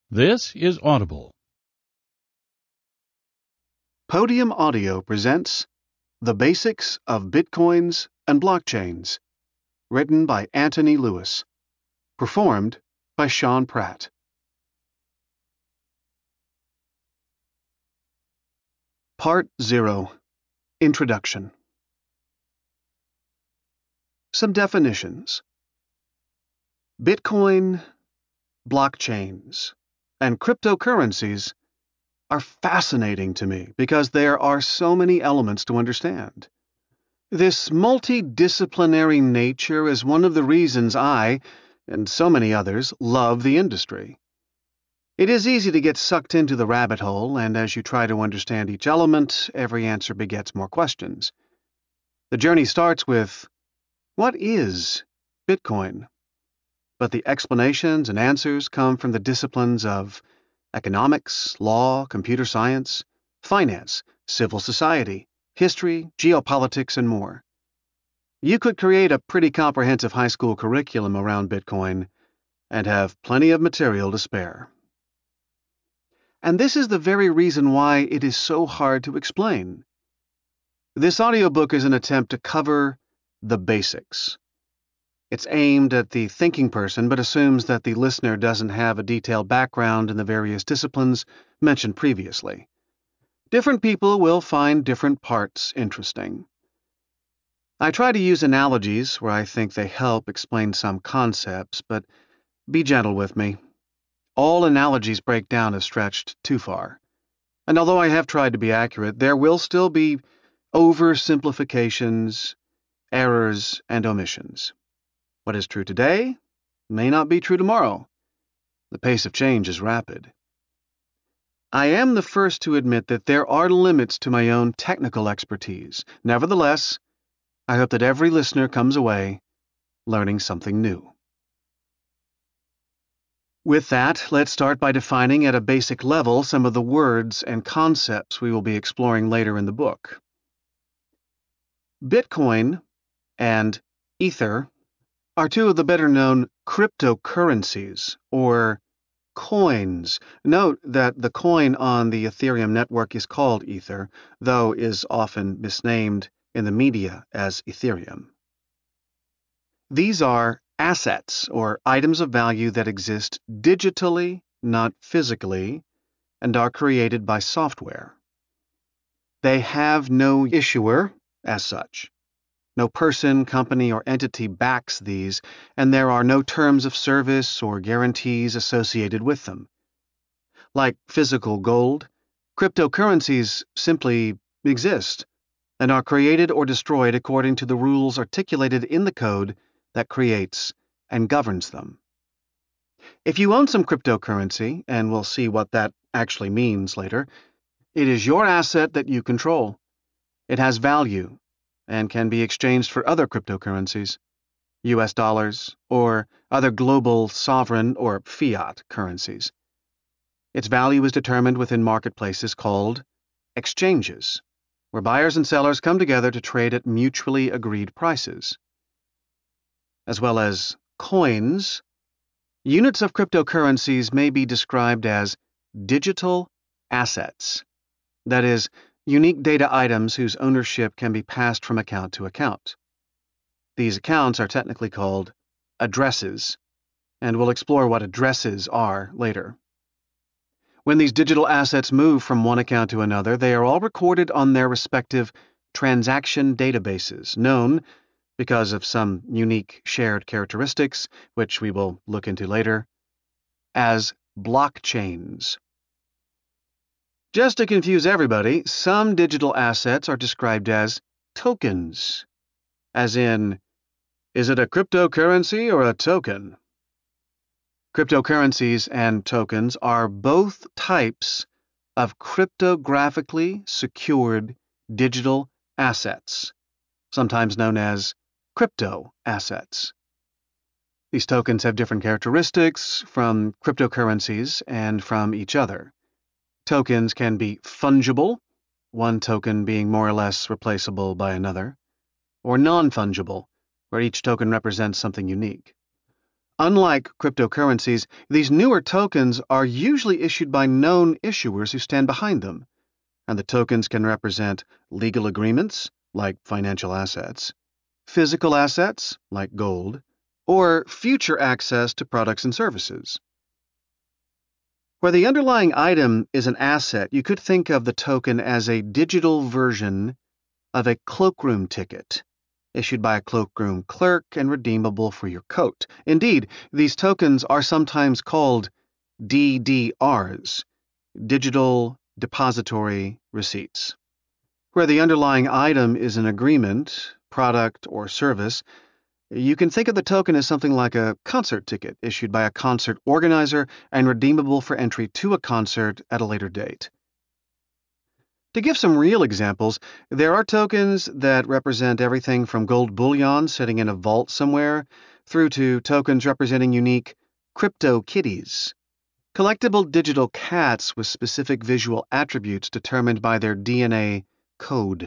This is Audible. Podium Audio presents The Basics of Bitcoins and Blockchains, written by Anthony Lewis, performed by Sean Pratt. Part 0, Introduction. Some definitions. Bitcoin, blockchains, and cryptocurrencies are fascinating to me because there are so many elements to understand. This multidisciplinary nature is one of the reasons I, and so many others, love the industry. It is easy to get sucked into the rabbit hole, and as you try to understand each element, every answer begets more questions. The journey starts with, what is Bitcoin? But the explanations and answers come from the disciplines of economics, law, computer science, finance, civil society, history, geopolitics, and more. You could create a pretty comprehensive high school curriculum around Bitcoin and have plenty of material to spare. And this is the very reason why it is so hard to explain. This audiobook is an attempt to cover the basics. It's aimed at the thinking person, but assumes that the listener doesn't have a detailed background in the various disciplines mentioned previously. Different people will find different parts interesting. I try to use analogies where I think they help explain some concepts, but be gentle with me. All analogies break down if stretched too far. And although I have tried to be accurate, there will still be oversimplifications, errors, and omissions. What is true today may not be true tomorrow. The pace of change is rapid. I am the first to admit that there are limits to my own technical expertise. Nevertheless, I hope that every listener comes away learning something new. With that, let's start by defining at a basic level some of the words and concepts we will be exploring later in the book. Bitcoin and Ether are two of the better-known cryptocurrencies, or coins. Note that the coin on the Ethereum network is called Ether, though is often misnamed in the media as Ethereum. These are assets, or items of value that exist digitally, not physically, and are created by software. They have no issuer as such. No person, company, or entity backs these, and there are no terms of service or guarantees associated with them. Like physical gold, cryptocurrencies simply exist and are created or destroyed according to the rules articulated in the code that creates and governs them. If you own some cryptocurrency, and we'll see what that actually means later, it is your asset that you control. It has value and can be exchanged for other cryptocurrencies, US dollars, or other global sovereign or fiat currencies. Its value is determined within marketplaces called exchanges, where buyers and sellers come together to trade at mutually agreed prices. As well as coins, units of cryptocurrencies may be described as digital assets, that is, unique data items whose ownership can be passed from account to account. These accounts are technically called addresses, and we'll explore what addresses are later. When these digital assets move from one account to another, they are all recorded on their respective transaction databases, known, because of some unique shared characteristics, which we will look into later, as blockchains. Just to confuse everybody, some digital assets are described as tokens, as in, is it a cryptocurrency or a token? Cryptocurrencies and tokens are both types of cryptographically secured digital assets, sometimes known as crypto assets. These tokens have different characteristics from cryptocurrencies and from each other. Tokens can be fungible, one token being more or less replaceable by another, or non-fungible, where each token represents something unique. Unlike cryptocurrencies, these newer tokens are usually issued by known issuers who stand behind them, and the tokens can represent legal agreements, like financial assets, physical assets, like gold, or future access to products and services. Where the underlying item is an asset, you could think of the token as a digital version of a cloakroom ticket, issued by a cloakroom clerk and redeemable for your coat. Indeed, these tokens are sometimes called DDRs, digital depository receipts. Where the underlying item is an agreement, product, or service, you can think of the token as something like a concert ticket issued by a concert organizer and redeemable for entry to a concert at a later date. To give some real examples, there are tokens that represent everything from gold bullion sitting in a vault somewhere through to tokens representing unique crypto kitties, collectible digital cats with specific visual attributes determined by their DNA code.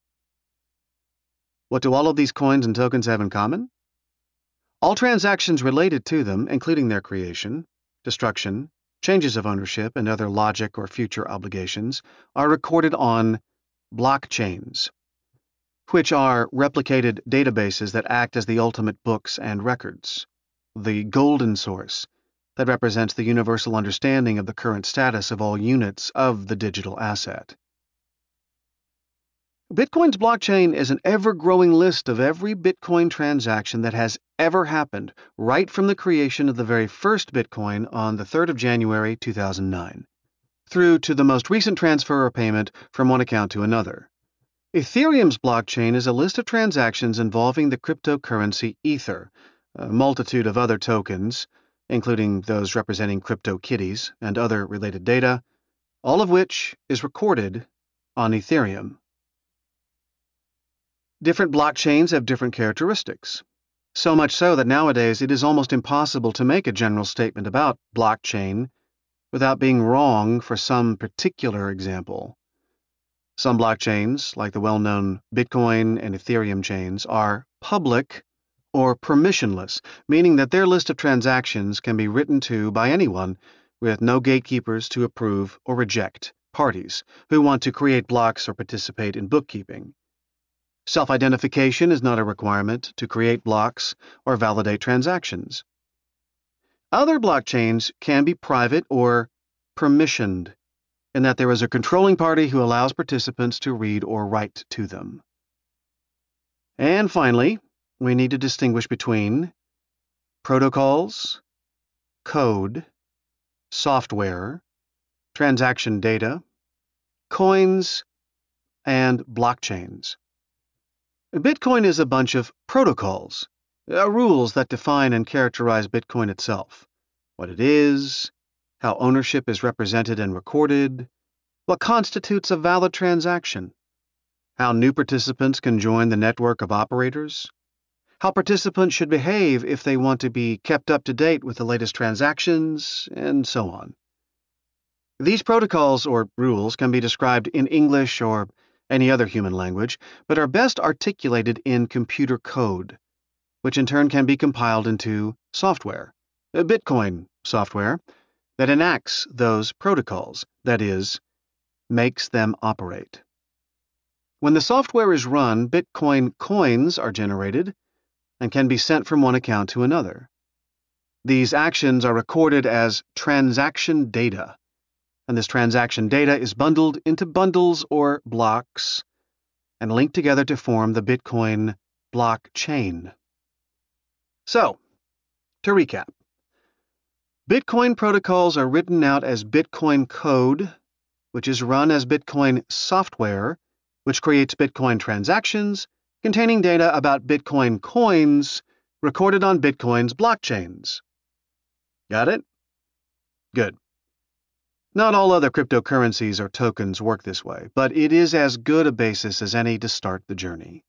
What do all of these coins and tokens have in common? All transactions related to them, including their creation, destruction, changes of ownership, and other logic or future obligations, are recorded on blockchains, which are replicated databases that act as the ultimate books and records. The golden source that represents the universal understanding of the current status of all units of the digital asset. Bitcoin's blockchain is an ever-growing list of every Bitcoin transaction that has ever happened, right from the creation of the very first Bitcoin on the 3rd of January 2009, through to the most recent transfer or payment from one account to another. Ethereum's blockchain is a list of transactions involving the cryptocurrency Ether, a multitude of other tokens, including those representing CryptoKitties and other related data, all of which is recorded on Ethereum. Different blockchains have different characteristics, so much so that nowadays it is almost impossible to make a general statement about blockchain without being wrong for some particular example. Some blockchains, like the well-known Bitcoin and Ethereum chains, are public or permissionless, meaning that their list of transactions can be written to by anyone with no gatekeepers to approve or reject parties who want to create blocks or participate in bookkeeping. Self-identification is not a requirement to create blocks or validate transactions. Other blockchains can be private or permissioned, in that there is a controlling party who allows participants to read or write to them. And finally, we need to distinguish between protocols, code, software, transaction data, coins, and blockchains. Bitcoin is a bunch of protocols, rules that define and characterize Bitcoin itself, what it is, how ownership is represented and recorded, what constitutes a valid transaction, how new participants can join the network of operators, how participants should behave if they want to be kept up to date with the latest transactions, and so on. These protocols or rules can be described in English or any other human language, but are best articulated in computer code, which in turn can be compiled into software, Bitcoin software, that enacts those protocols, that is, makes them operate. When the software is run, Bitcoin coins are generated and can be sent from one account to another. These actions are recorded as transaction data, and this transaction data is bundled into bundles or blocks and linked together to form the Bitcoin blockchain. So, to recap, Bitcoin protocols are written out as Bitcoin code, which is run as Bitcoin software, which creates Bitcoin transactions containing data about Bitcoin coins recorded on Bitcoin's blockchains. Got it? Good. Not all other cryptocurrencies or tokens work this way, but it is as good a basis as any to start the journey.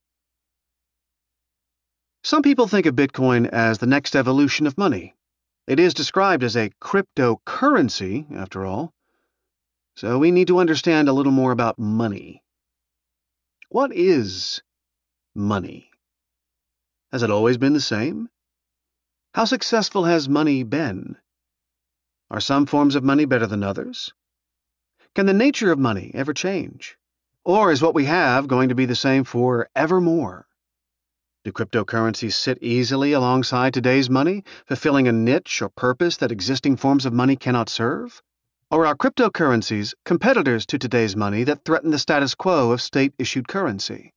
Some people think of Bitcoin as the next evolution of money. It is described as a cryptocurrency, after all, so we need to understand a little more about money. What is money? Has it always been the same? How successful has money been? Are some forms of money better than others? Can the nature of money ever change? Or is what we have going to be the same for evermore? Do cryptocurrencies sit easily alongside today's money, fulfilling a niche or purpose that existing forms of money cannot serve? Or are cryptocurrencies competitors to today's money that threaten the status quo of state-issued currency?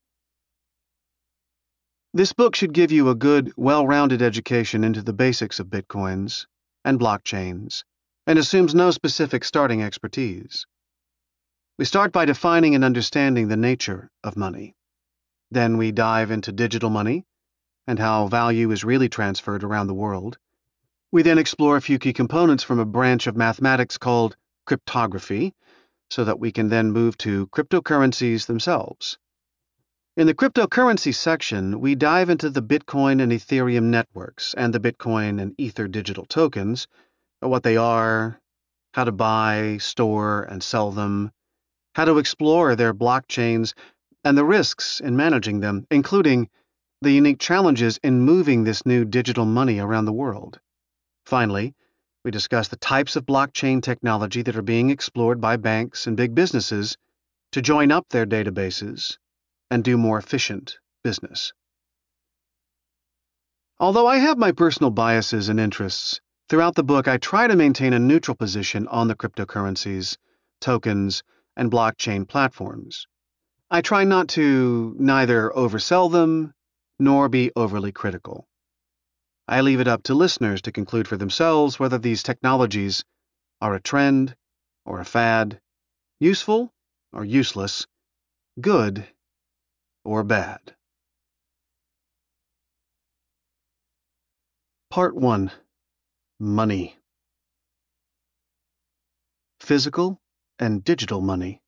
This book should give you a good, well-rounded education into the basics of Bitcoins and blockchains, and assumes no specific starting expertise. We start by defining and understanding the nature of money. Then we dive into digital money and how value is really transferred around the world. We then explore a few key components from a branch of mathematics called cryptography, so that we can then move to cryptocurrencies themselves. In the cryptocurrency section, we dive into the Bitcoin and Ethereum networks and the Bitcoin and Ether digital tokens, what they are, how to buy, store, and sell them, how to explore their blockchains, and the risks in managing them, including the unique challenges in moving this new digital money around the world. Finally, we discuss the types of blockchain technology that are being explored by banks and big businesses to join up their databases and do more efficient business. Although I have my personal biases and interests, throughout the book I try to maintain a neutral position on the cryptocurrencies, tokens, and blockchain platforms. I try not to neither oversell them nor be overly critical. I leave it up to listeners to conclude for themselves whether these technologies are a trend or a fad, useful or useless, good or bad. Part 1. Money. Physical and digital money.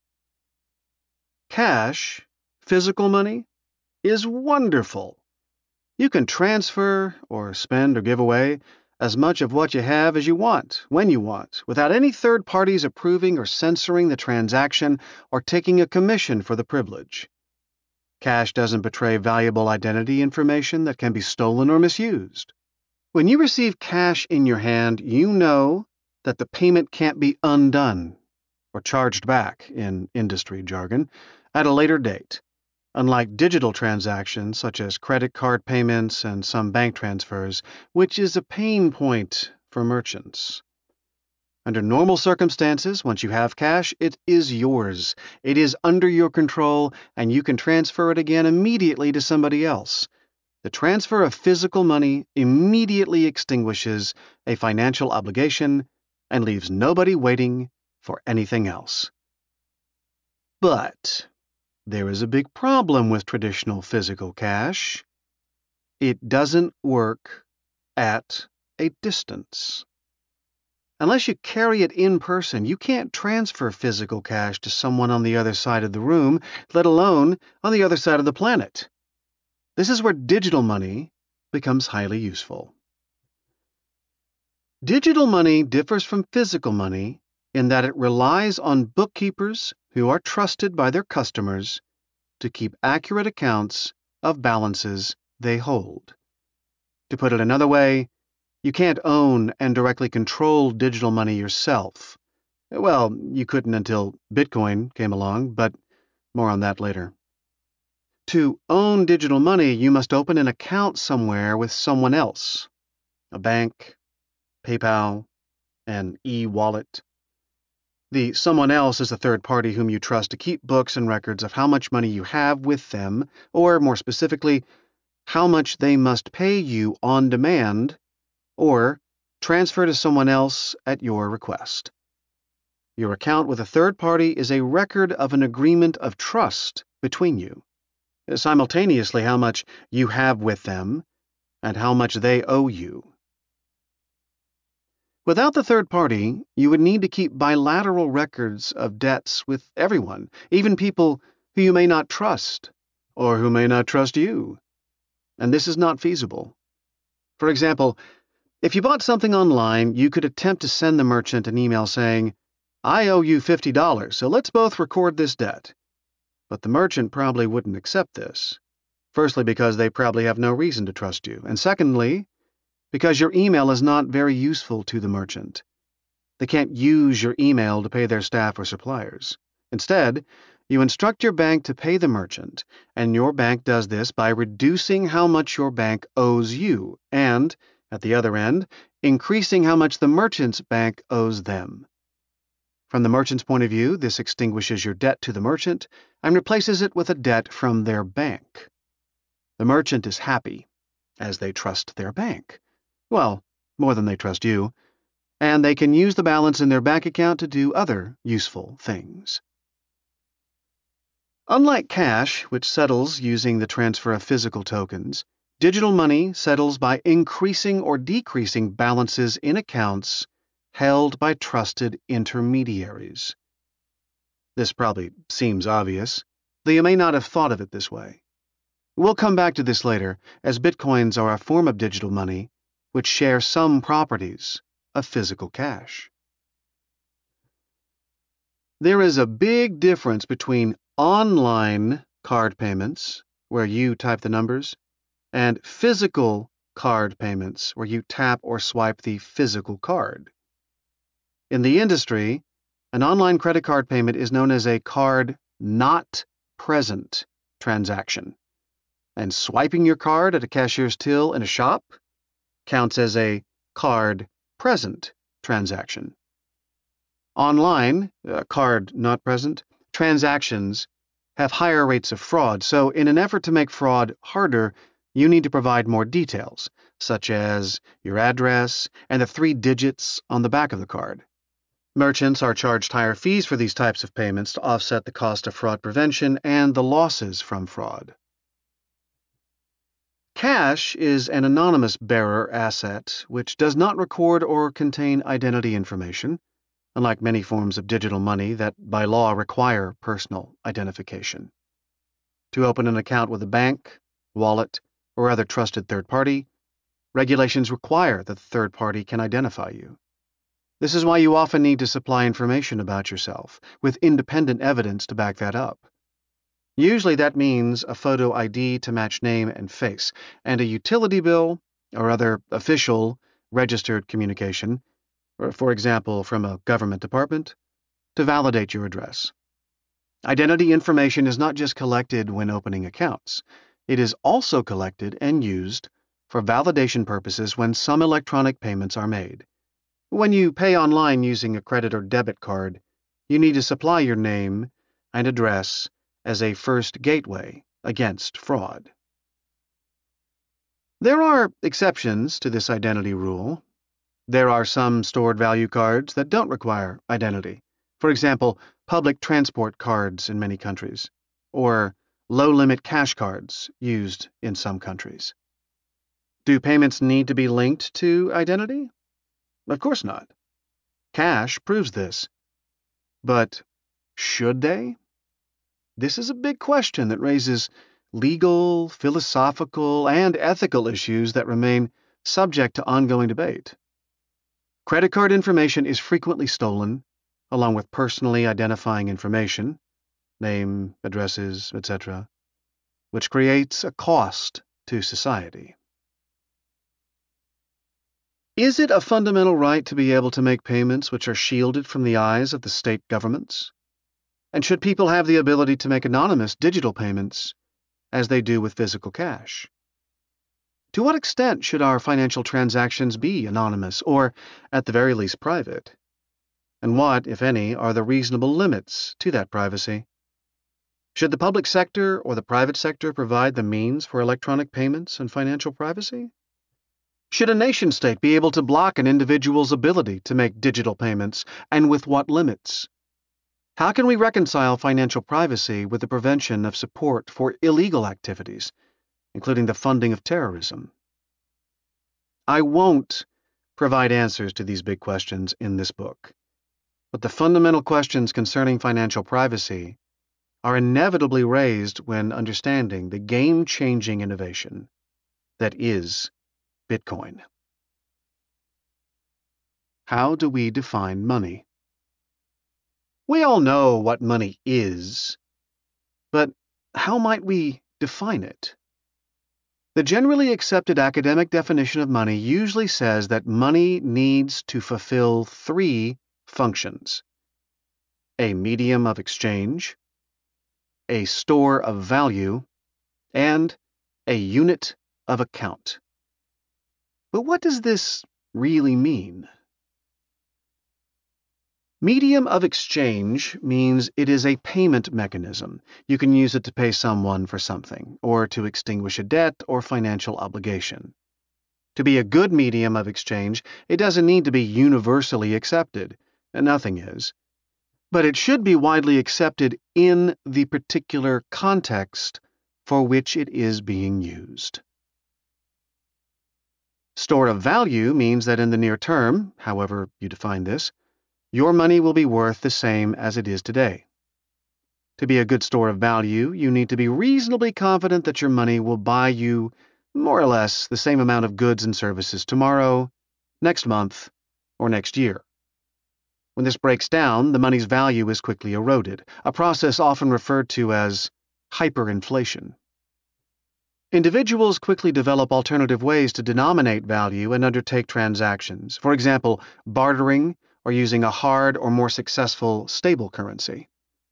Cash, physical money, is wonderful. You can transfer or spend or give away as much of what you have as you want, when you want, without any third parties approving or censoring the transaction or taking a commission for the privilege. Cash doesn't betray valuable identity information that can be stolen or misused. When you receive cash in your hand, you know that the payment can't be undone or charged back, in industry jargon, at a later date, unlike digital transactions such as credit card payments and some bank transfers, which is a pain point for merchants. Under normal circumstances, once you have cash, it is yours. It is under your control, and you can transfer it again immediately to somebody else. The transfer of physical money immediately extinguishes a financial obligation and leaves nobody waiting for anything else. But there is a big problem with traditional physical cash. It doesn't work at a distance. Unless you carry it in person, you can't transfer physical cash to someone on the other side of the room, let alone on the other side of the planet. This is where digital money becomes highly useful. Digital money differs from physical money in that it relies on bookkeepers who are trusted by their customers to keep accurate accounts of balances they hold. To put it another way, you can't own and directly control digital money yourself. Well, you couldn't until Bitcoin came along, but more on that later. To own digital money, you must open an account somewhere with someone else. A bank, PayPal, an e-wallet. The someone else is a third party whom you trust to keep books and records of how much money you have with them, or more specifically, how much they must pay you on demand, or transfer to someone else at your request. Your account with a third party is a record of an agreement of trust between you, simultaneously how much you have with them and how much they owe you. Without the third party, you would need to keep bilateral records of debts with everyone, even people who you may not trust or who may not trust you. And this is not feasible. For example, if you bought something online, you could attempt to send the merchant an email saying, "I owe you $50, so let's both record this debt." But the merchant probably wouldn't accept this. Firstly, because they probably have no reason to trust you, and secondly, because your email is not very useful to the merchant. They can't use your email to pay their staff or suppliers. Instead, you instruct your bank to pay the merchant, and your bank does this by reducing how much your bank owes you and, at the other end, increasing how much the merchant's bank owes them. From the merchant's point of view, this extinguishes your debt to the merchant and replaces it with a debt from their bank. The merchant is happy, as they trust their bank. Well, more than they trust you, and they can use the balance in their bank account to do other useful things. Unlike cash, which settles using the transfer of physical tokens, digital money settles by increasing or decreasing balances in accounts held by trusted intermediaries. This probably seems obvious, though you may not have thought of it this way. We'll come back to this later, as bitcoins are a form of digital money which share some properties of physical cash. There is a big difference between online card payments, where you type the numbers, and physical card payments, where you tap or swipe the physical card. In the industry, an online credit card payment is known as a card not present transaction, and swiping your card at a cashier's till in a shop counts as a card present transaction. Online, card not present, transactions have higher rates of fraud, so in an effort to make fraud harder, you need to provide more details, such as your address and the 3 digits on the back of the card. Merchants are charged higher fees for these types of payments to offset the cost of fraud prevention and the losses from fraud. Cash is an anonymous bearer asset which does not record or contain identity information, unlike many forms of digital money that by law require personal identification. To open an account with a bank, wallet, or other trusted third party, regulations require that the third party can identify you. This is why you often need to supply information about yourself, with independent evidence to back that up. Usually that means a photo ID to match name and face, and a utility bill or other official registered communication, or for example from a government department, to validate your address. Identity information is not just collected when opening accounts. It is also collected and used for validation purposes when some electronic payments are made. When you pay online using a credit or debit card, you need to supply your name and address as a first gateway against fraud. There are exceptions to this identity rule. There are some stored value cards that don't require identity. For example, public transport cards in many countries, or low-limit cash cards used in some countries. Do payments need to be linked to identity? Of course not. Cash proves this. But should they? This is a big question that raises legal, philosophical, and ethical issues that remain subject to ongoing debate. Credit card information is frequently stolen, along with personally identifying information, name, addresses, etc., which creates a cost to society. Is it a fundamental right to be able to make payments which are shielded from the eyes of the state governments? And should people have the ability to make anonymous digital payments as they do with physical cash? To what extent should our financial transactions be anonymous or, at the very least, private? And what, if any, are the reasonable limits to that privacy? Should the public sector or the private sector provide the means for electronic payments and financial privacy? Should a nation-state be able to block an individual's ability to make digital payments, and with what limits? How can we reconcile financial privacy with the prevention of support for illegal activities, including the funding of terrorism? I won't provide answers to these big questions in this book, but the fundamental questions concerning financial privacy are inevitably raised when understanding the game-changing innovation that is Bitcoin. How do we define money? We all know what money is, but how might we define it? The generally accepted academic definition of money usually says that money needs to fulfill three functions: a medium of exchange, a store of value, and a unit of account. But what does this really mean? Medium of exchange means it is a payment mechanism. You can use it to pay someone for something, or to extinguish a debt or financial obligation. To be a good medium of exchange, it doesn't need to be universally accepted. Nothing is. But it should be widely accepted in the particular context for which it is being used. Store of value means that in the near term, however you define this, your money will be worth the same as it is today. To be a good store of value, you need to be reasonably confident that your money will buy you more or less the same amount of goods and services tomorrow, next month, or next year. When this breaks down, the money's value is quickly eroded, a process often referred to as hyperinflation. Individuals quickly develop alternative ways to denominate value and undertake transactions, for example, bartering or using a hard or more successful stable currency.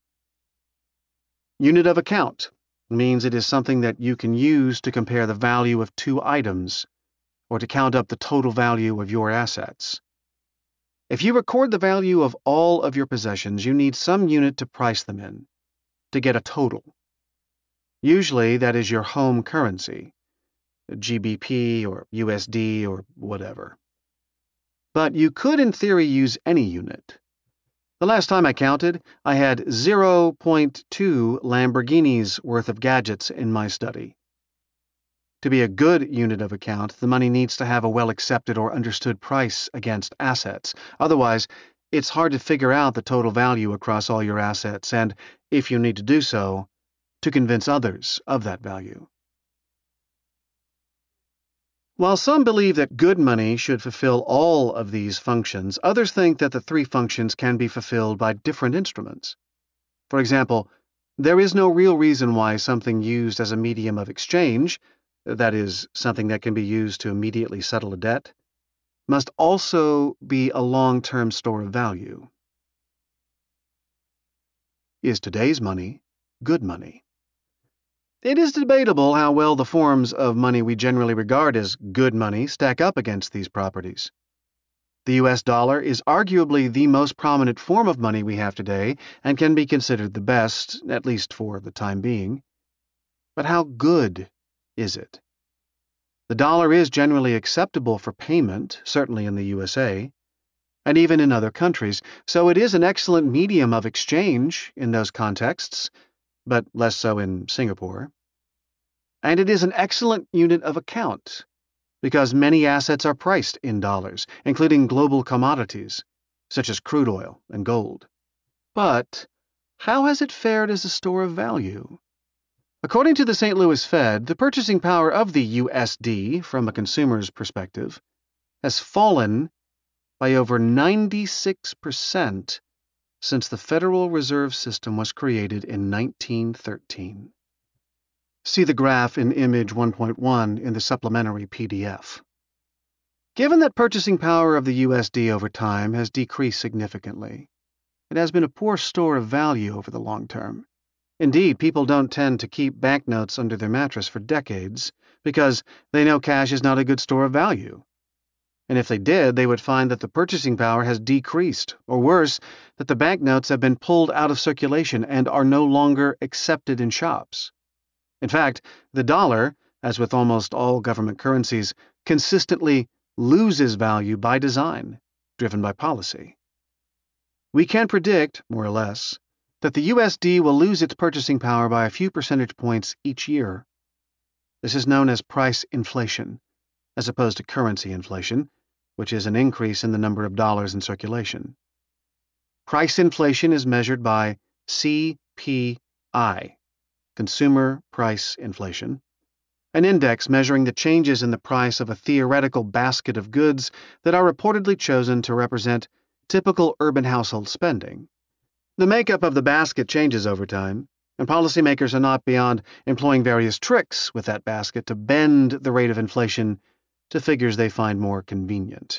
Unit of account means it is something that you can use to compare the value of two items or to count up the total value of your assets. If you record the value of all of your possessions, you need some unit to price them in, to get a total. Usually that is your home currency, GBP or USD or whatever. But you could in theory use any unit. The last time I counted, I had 0.2 Lamborghinis worth of gadgets in my study. To be a good unit of account, the money needs to have a well-accepted or understood price against assets. Otherwise, it's hard to figure out the total value across all your assets and, if you need to do so, to convince others of that value. While some believe that good money should fulfill all of these functions, others think that the three functions can be fulfilled by different instruments. For example, there is no real reason why something used as a medium of exchange, that is, something that can be used to immediately settle a debt, must also be a long-term store of value. Is today's money good money? It is debatable how well the forms of money we generally regard as good money stack up against these properties. The US dollar is arguably the most prominent form of money we have today and can be considered the best, at least for the time being. But how good is it? The dollar is generally acceptable for payment, certainly in the USA, and even in other countries, so it is an excellent medium of exchange in those contexts, but less so in Singapore. And it is an excellent unit of account, because many assets are priced in dollars, including global commodities, such as crude oil and gold. But how has it fared as a store of value? According to the St. Louis Fed, the purchasing power of the USD, from a consumer's perspective, has fallen by over 96% since the Federal Reserve System was created in 1913. See the graph in Image 1.1 in the supplementary PDF. Given that purchasing power of the USD over time has decreased significantly, it has been a poor store of value over the long term. Indeed, people don't tend to keep banknotes under their mattress for decades because they know cash is not a good store of value. And if they did, they would find that the purchasing power has decreased, or worse, that the banknotes have been pulled out of circulation and are no longer accepted in shops. In fact, the dollar, as with almost all government currencies, consistently loses value by design, driven by policy. We can predict, more or less, that the USD will lose its purchasing power by a few percentage points each year. This is known as price inflation, as opposed to currency inflation, which is an increase in the number of dollars in circulation. Price inflation is measured by CPI, Consumer Price Inflation, an index measuring the changes in the price of a theoretical basket of goods that are reportedly chosen to represent typical urban household spending. The makeup of the basket changes over time. And policymakers are not beyond employing various tricks with that basket to bend the rate of inflation to figures they find more convenient.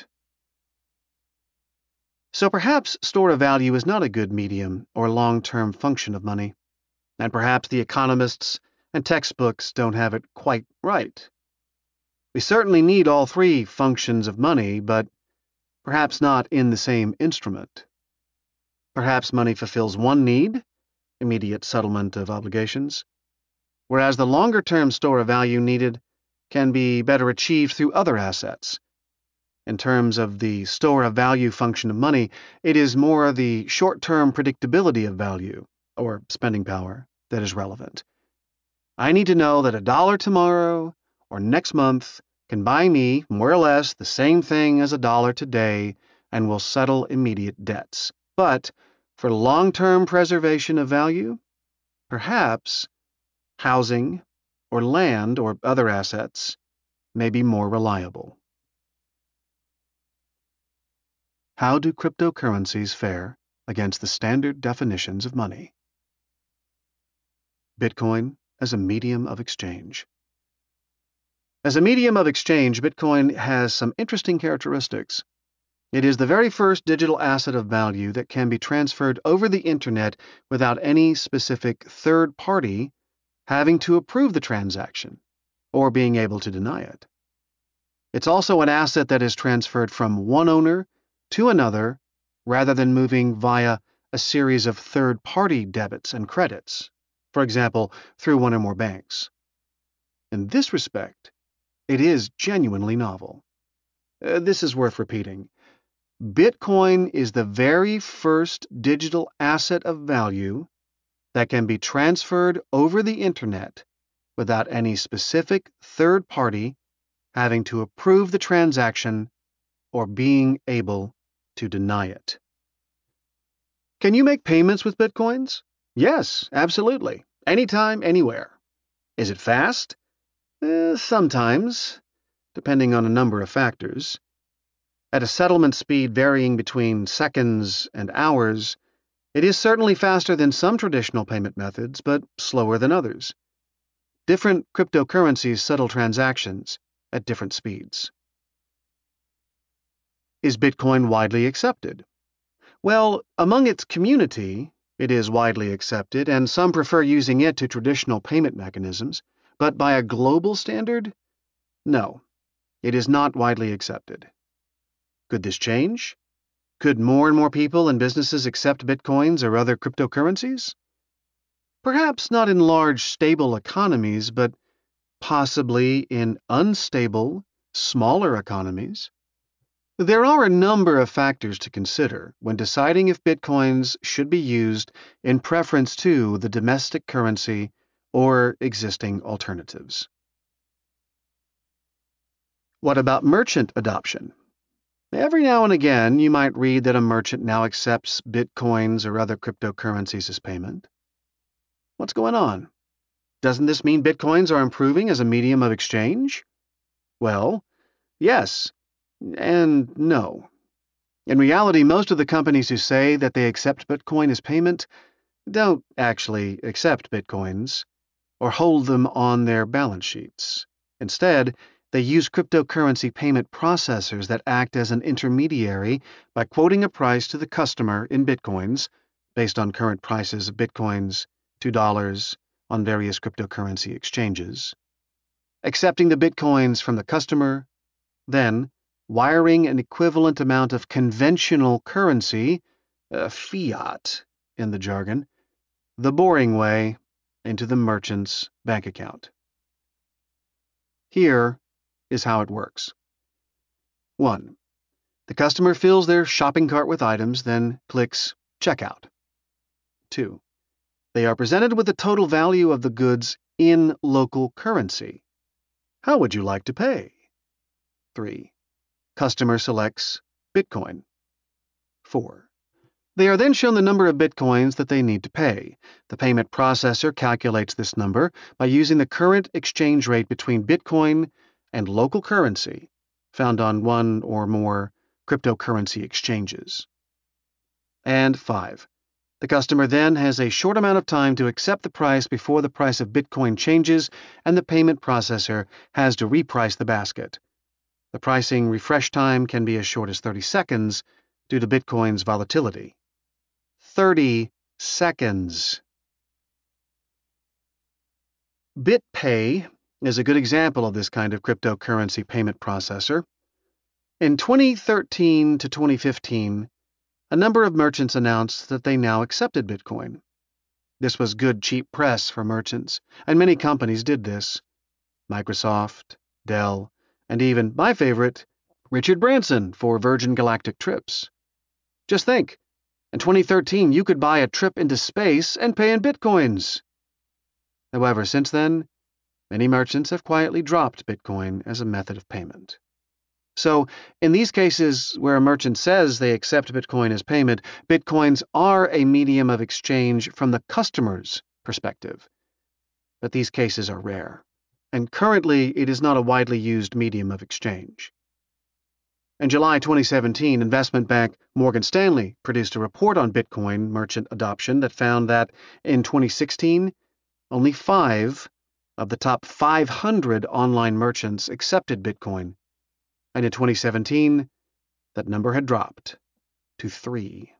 So perhaps store of value is not a good medium or long-term function of money, and perhaps the economists and textbooks don't have it quite right. We certainly need all three functions of money, but perhaps not in the same instrument. Perhaps money fulfills one need, immediate settlement of obligations, whereas the longer-term store of value needed can be better achieved through other assets. In terms of the store of value function of money, it is more the short-term predictability of value, or spending power, that is relevant. I need to know that $1 tomorrow or next month can buy me more or less the same thing as $1 today and will settle immediate debts. But for long-term preservation of value, perhaps housing or land or other assets may be more reliable. How do cryptocurrencies fare against the standard definitions of money? Bitcoin as a medium of exchange. As a medium of exchange, Bitcoin has some interesting characteristics. It is the very first digital asset of value that can be transferred over the internet without any specific third party having to approve the transaction or being able to deny it. It's also an asset that is transferred from one owner to another rather than moving via a series of third-party debits and credits, for example, through one or more banks. In this respect, it is genuinely novel. This is worth repeating. Bitcoin is the very first digital asset of value that can be transferred over the internet without any specific third party having to approve the transaction or being able to deny it. Can you make payments with Bitcoins? Yes, absolutely. Anytime, anywhere. Is it fast? Sometimes, depending on a number of factors. At a settlement speed varying between seconds and hours, it is certainly faster than some traditional payment methods, but slower than others. Different cryptocurrencies settle transactions at different speeds. Is Bitcoin widely accepted? Well, among its community, it is widely accepted, and some prefer using it to traditional payment mechanisms, but by a global standard, no, it is not widely accepted. Could this change? Could more and more people and businesses accept Bitcoins or other cryptocurrencies? Perhaps not in large, stable economies, but possibly in unstable, smaller economies. There are a number of factors to consider when deciding if Bitcoins should be used in preference to the domestic currency or existing alternatives. What about merchant adoption? Every now and again, you might read that a merchant now accepts Bitcoins or other cryptocurrencies as payment. What's going on? Doesn't this mean Bitcoins are improving as a medium of exchange? Well, yes and no. In reality, most of the companies who say that they accept Bitcoin as payment don't actually accept Bitcoins or hold them on their balance sheets. Instead, they use cryptocurrency payment processors that act as an intermediary by quoting a price to the customer in Bitcoins based on current prices of Bitcoins, $2 on various cryptocurrency exchanges, accepting the Bitcoins from the customer, then wiring an equivalent amount of conventional currency, fiat in the jargon, the boring way, into the merchant's bank account. Here is how it works. 1. The customer fills their shopping cart with items, then clicks Checkout. 2. They are presented with the total value of the goods in local currency. How would you like to pay? 3. Customer selects Bitcoin. 4. They are then shown the number of Bitcoins that they need to pay. The payment processor calculates this number by using the current exchange rate between Bitcoin and local currency found on one or more cryptocurrency exchanges. And 5. The customer then has a short amount of time to accept the price before the price of Bitcoin changes and the payment processor has to reprice the basket. The pricing refresh time can be as short as 30 seconds due to Bitcoin's volatility. 30 seconds. BitPay is a good example of this kind of cryptocurrency payment processor. In 2013 to 2015, a number of merchants announced that they now accepted Bitcoin. This was good, cheap press for merchants, and many companies did this. Microsoft, Dell, and even my favorite, Richard Branson for Virgin Galactic trips. Just think, in 2013 you could buy a trip into space and pay in Bitcoins. However, since then, many merchants have quietly dropped Bitcoin as a method of payment. So, in these cases where a merchant says they accept Bitcoin as payment, Bitcoins are a medium of exchange from the customer's perspective. But these cases are rare, and currently it is not a widely used medium of exchange. In July 2017, investment bank Morgan Stanley produced a report on Bitcoin merchant adoption that found that in 2016, only 5 of the top 500 online merchants accepted Bitcoin, and in 2017, that number had dropped to 3.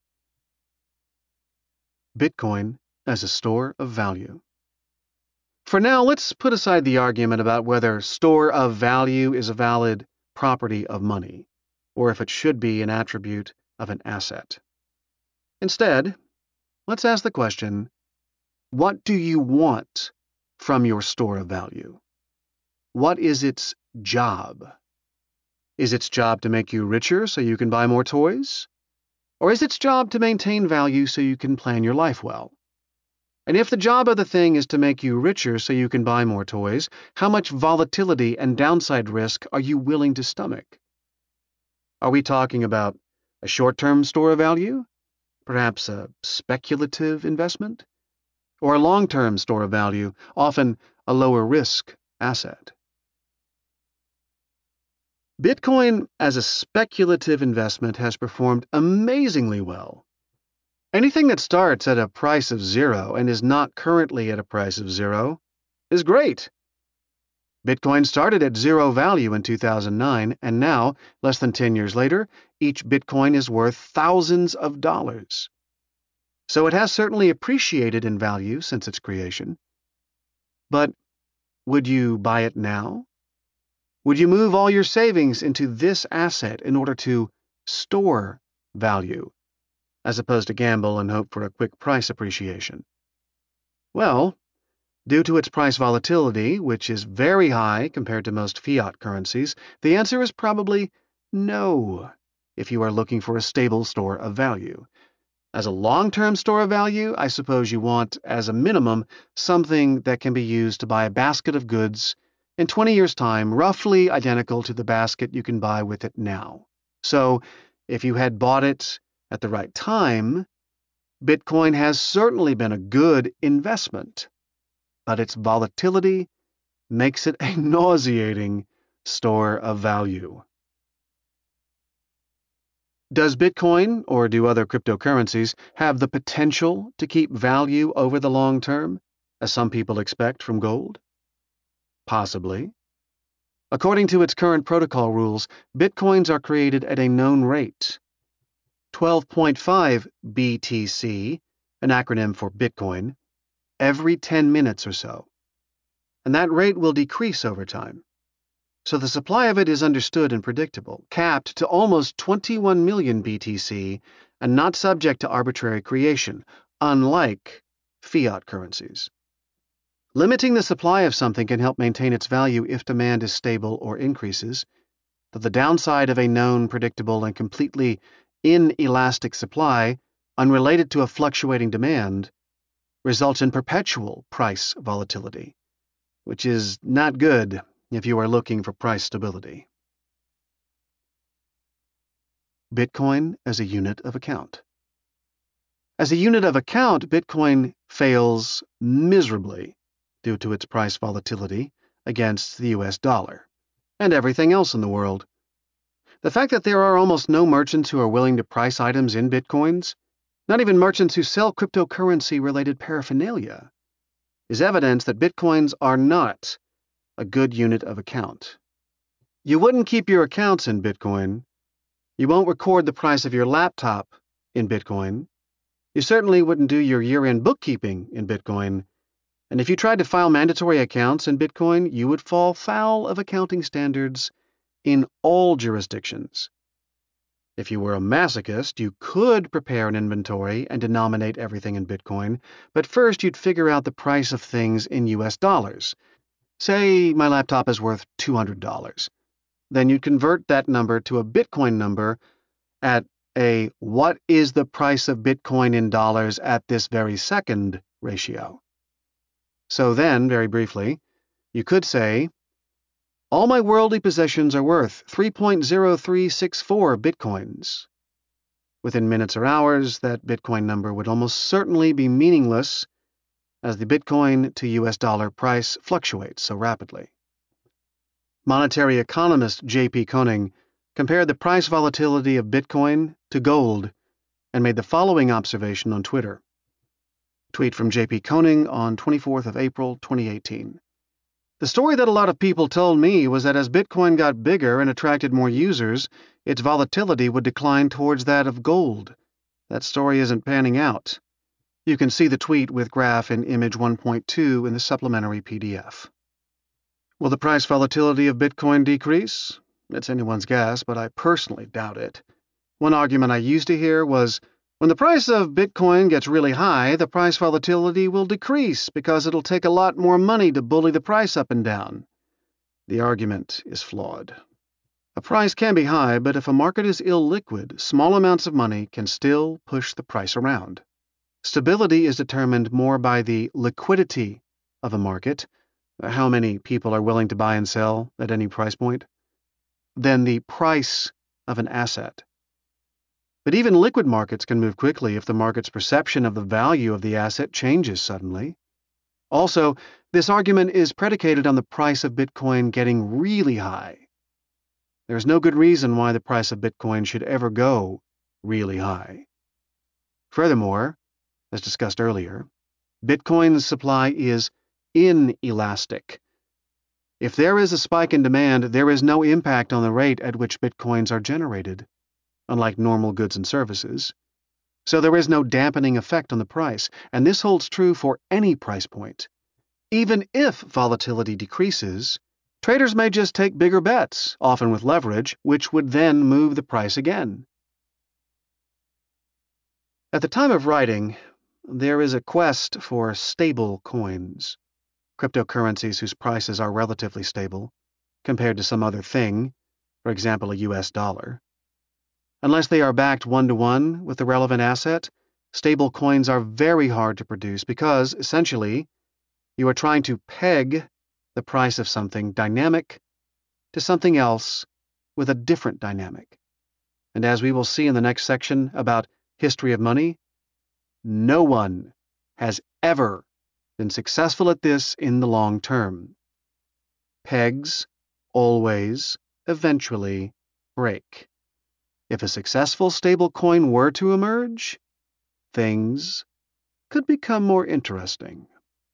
Bitcoin as a store of value. For now, let's put aside the argument about whether store of value is a valid property of money, or if it should be an attribute of an asset. Instead, let's ask the question, what do you want from your store of value? What is its job? Is its job to make you richer so you can buy more toys? Or is its job to maintain value so you can plan your life well? And if the job of the thing is to make you richer so you can buy more toys, how much volatility and downside risk are you willing to stomach? Are we talking about a short-term store of value? Perhaps a speculative investment? Or a long-term store of value, often a lower-risk asset? Bitcoin as a speculative investment has performed amazingly well. Anything that starts at a price of 0 and is not currently at a price of 0 is great. Bitcoin started at 0 value in 2009, and now, less than 10 years later, each Bitcoin is worth thousands of dollars. So it has certainly appreciated in value since its creation. But would you buy it now? Would you move all your savings into this asset in order to store value, as opposed to gamble and hope for a quick price appreciation? Well, due to its price volatility, which is very high compared to most fiat currencies, the answer is probably no, if you are looking for a stable store of value. As a long-term store of value, I suppose you want, as a minimum, something that can be used to buy a basket of goods in 20 years' time, roughly identical to the basket you can buy with it now. So, if you had bought it at the right time, Bitcoin has certainly been a good investment, but its volatility makes it a nauseating store of value. Does Bitcoin, or do other cryptocurrencies, have the potential to keep value over the long term, as some people expect from gold? Possibly. According to its current protocol rules, Bitcoins are created at a known rate, 12.5 BTC, an acronym for Bitcoin, every 10 minutes or so. And that rate will decrease over time. So the supply of it is understood and predictable, capped to almost 21 million BTC and not subject to arbitrary creation, unlike fiat currencies. Limiting the supply of something can help maintain its value if demand is stable or increases, but the downside of a known, predictable, and completely inelastic supply, unrelated to a fluctuating demand, results in perpetual price volatility, which is not good if you are looking for price stability. Bitcoin as a unit of account. As a unit of account, Bitcoin fails miserably due to its price volatility against the US dollar and everything else in the world. The fact that there are almost no merchants who are willing to price items in Bitcoins not even merchants who sell cryptocurrency-related paraphernalia, is evidence that Bitcoins are not a good unit of account. You wouldn't keep your accounts in Bitcoin. You won't record the price of your laptop in Bitcoin. You certainly wouldn't do your year-end bookkeeping in Bitcoin. And if you tried to file mandatory accounts in Bitcoin, you would fall foul of accounting standards in all jurisdictions. If you were a masochist, you could prepare an inventory and denominate everything in Bitcoin, but first you'd figure out the price of things in US dollars. Say my laptop is worth $200. Then you'd convert that number to a Bitcoin number at a what is the price of Bitcoin in dollars at this very second ratio. So then, very briefly, you could say, all my worldly possessions are worth 3.0364 Bitcoins. Within minutes or hours, that Bitcoin number would almost certainly be meaningless as the Bitcoin to US dollar price fluctuates so rapidly. Monetary economist J.P. Koning compared the price volatility of Bitcoin to gold and made the following observation on Twitter. Tweet from J.P. Koning on 24th of April, 2018. The story that a lot of people told me was that as Bitcoin got bigger and attracted more users, its volatility would decline towards that of gold. That story isn't panning out. You can see the tweet with graph in image 1.2 in the supplementary PDF. Will the price volatility of Bitcoin decrease? It's anyone's guess, but I personally doubt it. One argument I used to hear was, when the price of Bitcoin gets really high, the price volatility will decrease because it'll take a lot more money to bully the price up and down. The argument is flawed. A price can be high, but if a market is illiquid, small amounts of money can still push the price around. Stability is determined more by the liquidity of a market, how many people are willing to buy and sell at any price point, than the price of an asset. But even liquid markets can move quickly if the market's perception of the value of the asset changes suddenly. Also, this argument is predicated on the price of Bitcoin getting really high. There is no good reason why the price of Bitcoin should ever go really high. Furthermore, as discussed earlier, Bitcoin's supply is inelastic. If there is a spike in demand, there is no impact on the rate at which Bitcoins are generated, unlike normal goods and services. So there is no dampening effect on the price, and this holds true for any price point. Even if volatility decreases, traders may just take bigger bets, often with leverage, which would then move the price again. At the time of writing, there is a quest for stable coins, cryptocurrencies whose prices are relatively stable, compared to some other thing, for example, a US dollar. Unless they are backed one-to-one with the relevant asset, stable coins are very hard to produce because, essentially, you are trying to peg the price of something dynamic to something else with a different dynamic. And as we will see in the next section about history of money, no one has ever been successful at this in the long term. Pegs always, eventually, break. If a successful stable coin were to emerge, things could become more interesting.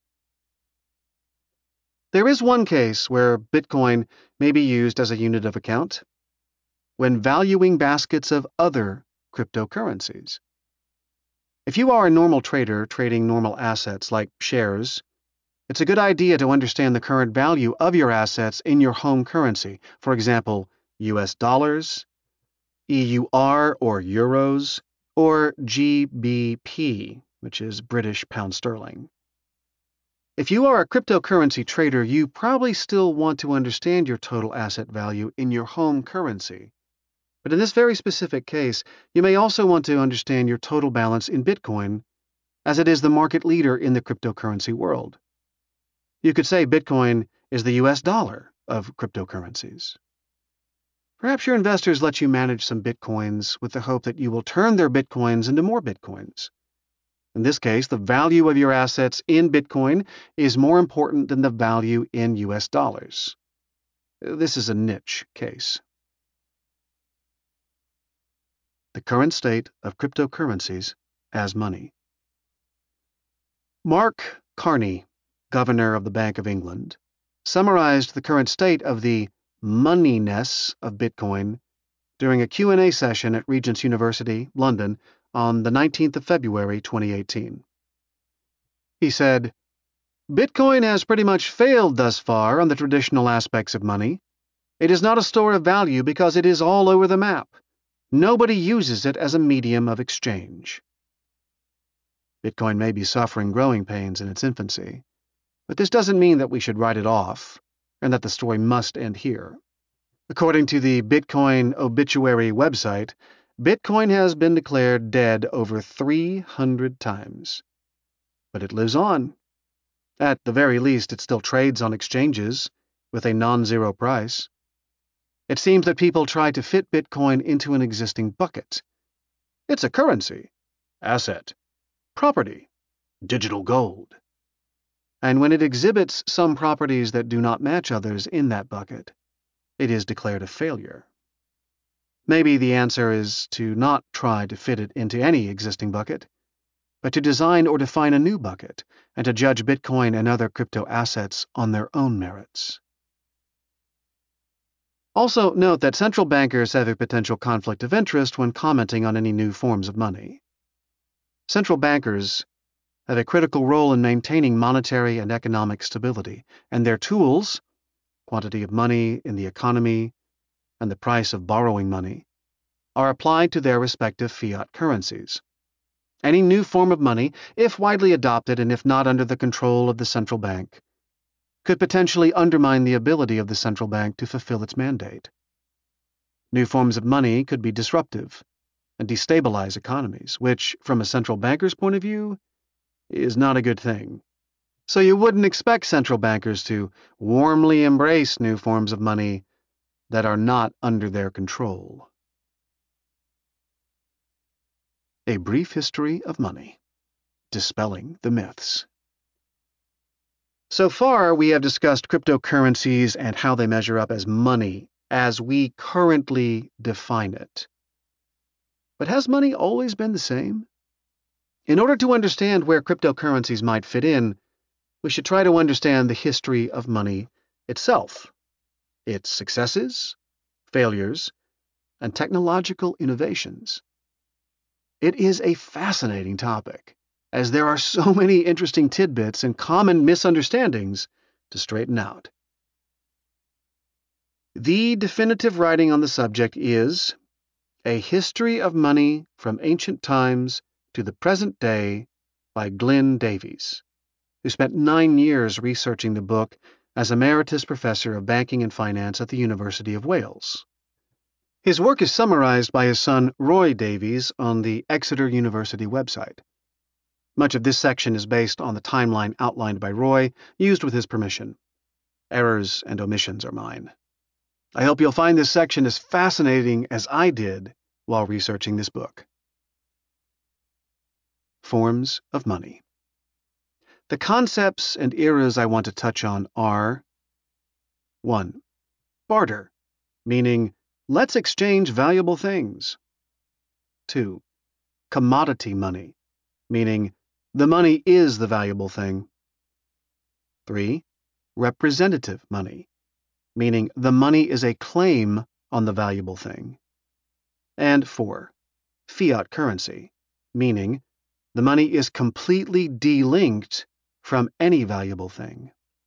There is one case where Bitcoin may be used as a unit of account: when valuing baskets of other cryptocurrencies. If you are a normal trader trading normal assets like shares, it's a good idea to understand the current value of your assets in your home currency, for example, US dollars, EUR or euros, or GBP, which is British pound sterling. If you are a cryptocurrency trader, you probably still want to understand your total asset value in your home currency. But in this very specific case, you may also want to understand your total balance in Bitcoin, as it is the market leader in the cryptocurrency world. You could say Bitcoin is the US dollar of cryptocurrencies. Perhaps your investors let you manage some Bitcoins with the hope that you will turn their Bitcoins into more Bitcoins. In this case, the value of your assets in Bitcoin is more important than the value in US dollars. This is a niche case. The current state of cryptocurrencies as money. Mark Carney, governor of the Bank of England, summarized the current state of the moneyness of Bitcoin during a Q&A session at Regent's University, London, on the 19th of February 2018. He said, "Bitcoin has pretty much failed thus far on the traditional aspects of money. It is not a store of value because it is all over the map. Nobody uses it as a medium of exchange." Bitcoin may be suffering growing pains in its infancy, but this doesn't mean that we should write it off and that the story must end here. According to the Bitcoin Obituary website, Bitcoin has been declared dead over 300 times. But it lives on. At the very least, it still trades on exchanges with a non-zero price. It seems that people try to fit Bitcoin into an existing bucket. It's a currency, asset, property, digital gold. And when it exhibits some properties that do not match others in that bucket, it is declared a failure. Maybe the answer is to not try to fit it into any existing bucket, but to design or define a new bucket and to judge Bitcoin and other crypto assets on their own merits. Also note that central bankers have a potential conflict of interest when commenting on any new forms of money. Central bankers have a critical role in maintaining monetary and economic stability, and their tools, quantity of money in the economy, and the price of borrowing money, are applied to their respective fiat currencies. Any new form of money, if widely adopted and if not under the control of the central bank, could potentially undermine the ability of the central bank to fulfill its mandate. New forms of money could be disruptive and destabilize economies, which, from a central banker's point of view, is not a good thing. So you wouldn't expect central bankers to warmly embrace new forms of money that are not under their control. A Brief History of Money. Dispelling the Myths. So far, we have discussed cryptocurrencies and how they measure up as money as we currently define it. But has money always been the same? In order to understand where cryptocurrencies might fit in, we should try to understand the history of money itself, its successes, failures, and technological innovations. It is a fascinating topic, as there are so many interesting tidbits and common misunderstandings to straighten out. The definitive writing on the subject is A History of Money from Ancient Times to the Present Day by Glyn Davies, who spent 9 years researching the book as Emeritus Professor of Banking and Finance at the University of Wales. His work is summarized by his son Roy Davies on the Exeter University website. Much of this section is based on the timeline outlined by Roy, used with his permission. Errors and omissions are mine. I hope you'll find this section as fascinating as I did while researching this book. Forms of money. The concepts and eras I want to touch on are 1. Barter, meaning let's exchange valuable things. 2. Commodity money, meaning the money is the valuable thing. 3. Representative money, meaning the money is a claim on the valuable thing. And 4. Fiat currency, meaning the money is completely delinked from any valuable thing.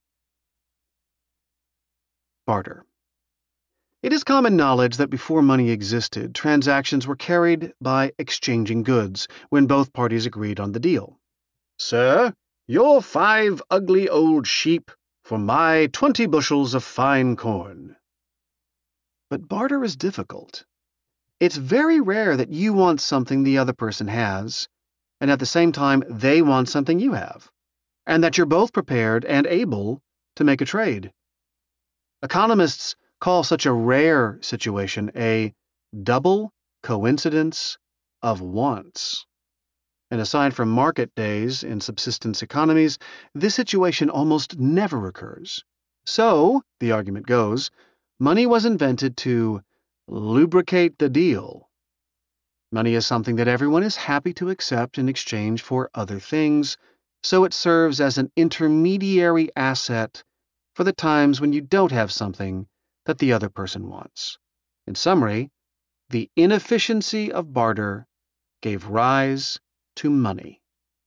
Barter. It is common knowledge that before money existed, transactions were carried by exchanging goods when both parties agreed on the deal. "Sir, your 5 ugly old sheep for my 20 bushels of fine corn." But barter is difficult. It's very rare that you want something the other person has, and at the same time they want something you have, and that you're both prepared and able to make a trade. Economists call such a rare situation a double coincidence of wants. And aside from market days in subsistence economies, this situation almost never occurs. So, the argument goes, money was invented to lubricate the deal. Money is something that everyone is happy to accept in exchange for other things, so it serves as an intermediary asset for the times when you don't have something that the other person wants. In summary, the inefficiency of barter gave rise to money.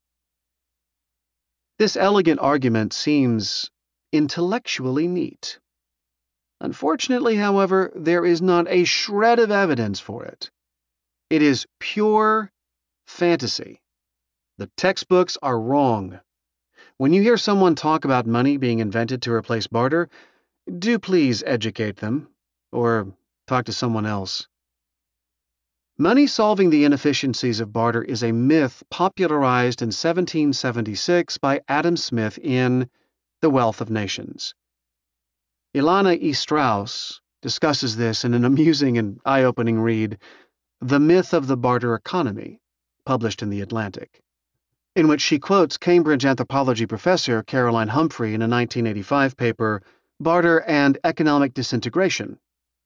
This elegant argument seems intellectually neat. Unfortunately, however, there is not a shred of evidence for it. It is pure fantasy. The textbooks are wrong. When you hear someone talk about money being invented to replace barter, do please educate them, or talk to someone else. Money solving the inefficiencies of barter is a myth popularized in 1776 by Adam Smith in The Wealth of Nations. Ilana E. Strauss discusses this in an amusing and eye-opening read, The Myth of the Barter Economy, published in The Atlantic, in which she quotes Cambridge anthropology professor Caroline Humphrey in a 1985 paper, Barter and Economic Disintegration.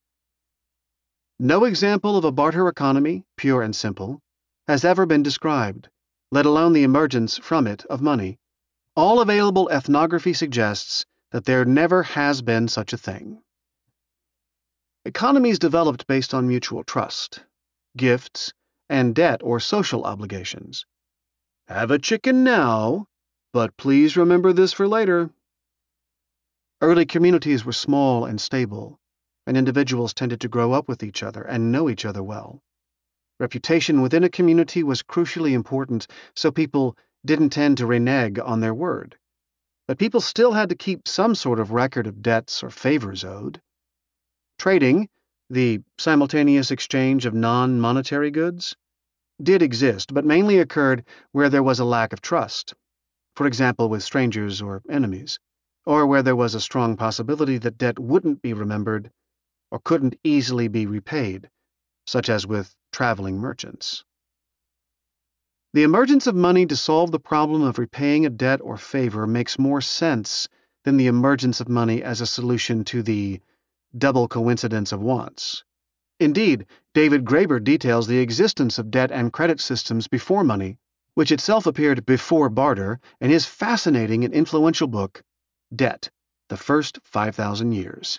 No example of a barter economy, pure and simple, has ever been described, let alone the emergence from it of money. All available ethnography suggests that there never has been such a thing. Economies developed based on mutual trust, gifts, and debt or social obligations. Have a chicken now, but please remember this for later. Early communities were small and stable, and individuals tended to grow up with each other and know each other well. Reputation within a community was crucially important, so people didn't tend to renege on their word. But people still had to keep some sort of record of debts or favors owed. Trading, the simultaneous exchange of non-monetary goods, did exist, but mainly occurred where there was a lack of trust, for example with strangers or enemies, or where there was a strong possibility that debt wouldn't be remembered or couldn't easily be repaid, such as with traveling merchants. The emergence of money to solve the problem of repaying a debt or favor makes more sense than the emergence of money as a solution to the double coincidence of wants. Indeed, David Graeber details the existence of debt and credit systems before money, which itself appeared before barter, in his fascinating and influential book, Debt: The First 5,000 Years.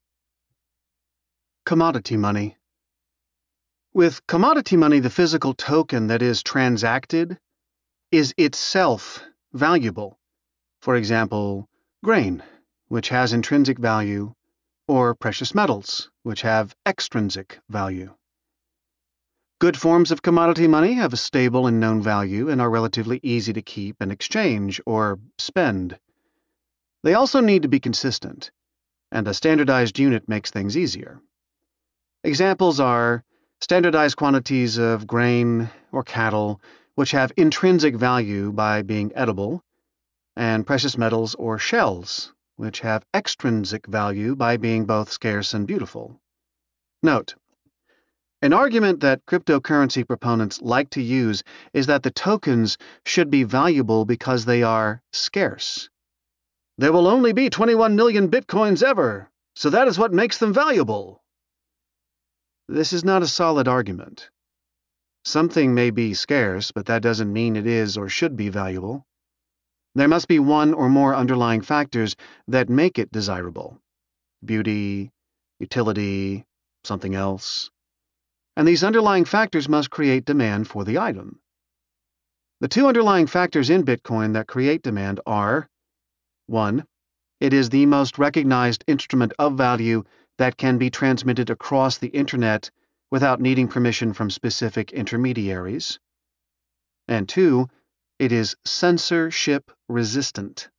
Commodity money. With commodity money, the physical token that is transacted is itself valuable. For example, grain, which has intrinsic value, or precious metals, which have extrinsic value. Good forms of commodity money have a stable and known value and are relatively easy to keep and exchange or spend. They also need to be consistent, and a standardized unit makes things easier. Examples are standardized quantities of grain or cattle, which have intrinsic value by being edible, and precious metals or shells, which have extrinsic value by being both scarce and beautiful. Note: an argument that cryptocurrency proponents like to use is that the tokens should be valuable because they are scarce. There will only be 21 million bitcoins ever, so that is what makes them valuable. This is not a solid argument. Something may be scarce, but that doesn't mean it is or should be valuable. There must be one or more underlying factors that make it desirable: beauty, utility, something else. And these underlying factors must create demand for the item. The two underlying factors in Bitcoin that create demand are: 1. It is the most recognized instrument of value that can be transmitted across the Internet without needing permission from specific intermediaries. And 2. It is censorship resistant.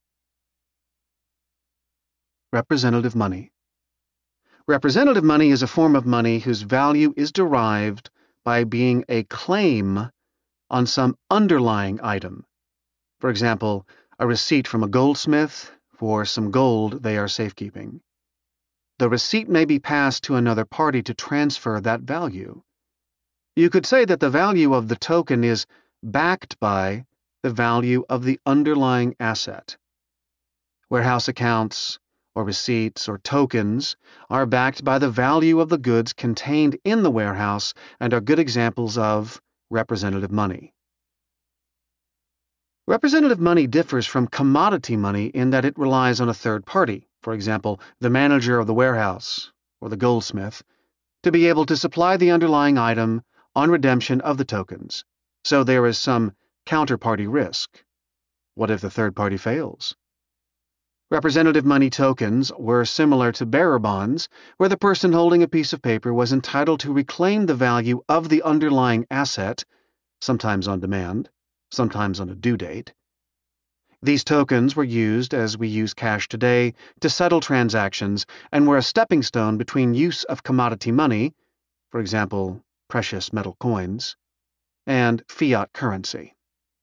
Representative money. Representative money is a form of money whose value is derived by being a claim on some underlying item. For example, a receipt from a goldsmith for some gold they are safekeeping. The receipt may be passed to another party to transfer that value. You could say that the value of the token is backed by the value of the underlying asset. Warehouse accounts or receipts, or tokens are backed by the value of the goods contained in the warehouse and are good examples of representative money. Representative money differs from commodity money in that it relies on a third party, for example, the manager of the warehouse or the goldsmith, to be able to supply the underlying item on redemption of the tokens. So there is some counterparty risk. What if the third party fails? Representative money tokens were similar to bearer bonds, where the person holding a piece of paper was entitled to reclaim the value of the underlying asset, sometimes on demand, sometimes on a due date. These tokens were used as we use cash today to settle transactions and were a stepping stone between use of commodity money, for example, precious metal coins, and fiat currency.